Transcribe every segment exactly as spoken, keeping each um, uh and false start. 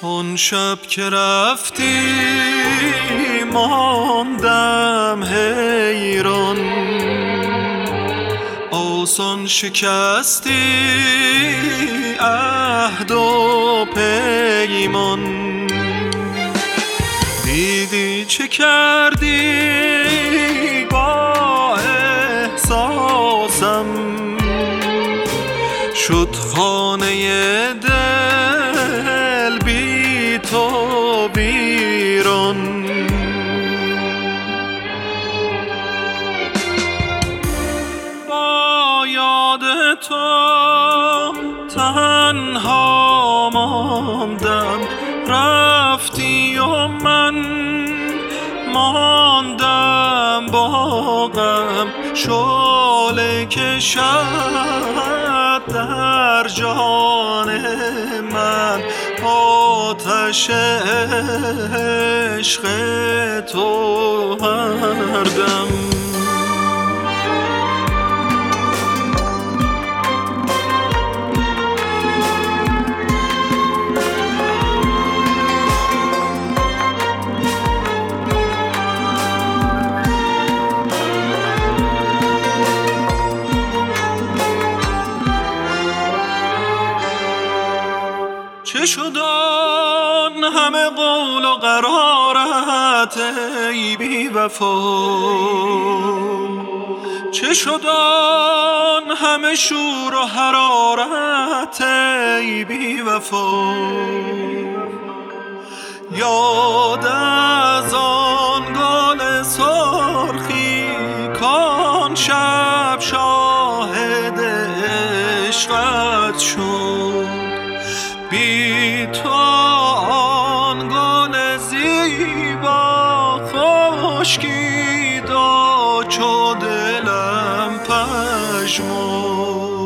آن شب که رفتی ماندم حیران، آسان شکستی عهد و پیمان. دیدی چه کردی با احساسم، شد خانه دل بی تو ویران. با یاد تو تنها ماندم، رفتی و من ماندم با غم. شعله کشد در جان من، آتش عشق تو هر دم. چه شد آن همه قول و قرارت ای بی وفا؟ چه شد آن همه شور و حرارت ای بی وفا؟ یاد از آن گل سرخی کان شب شاهد عشقت شد. بی تو آن گل زیبا خشکید و چو دلم پژمرد.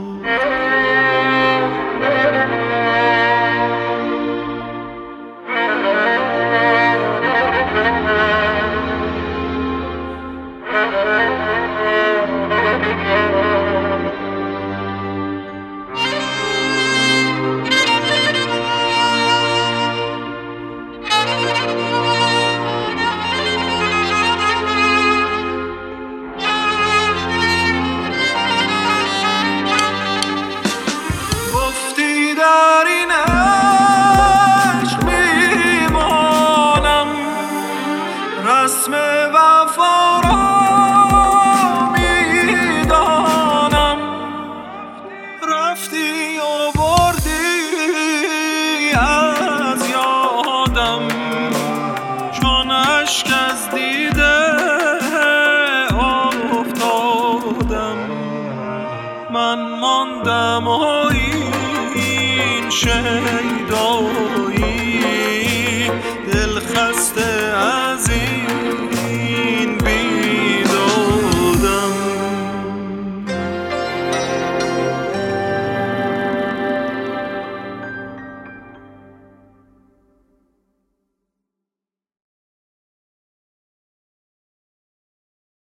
رسم وفا را میدانم، رفتی و بردی از یادم. چون اشک از دیده افتادم، من ماندم و این شیدایی دل خسته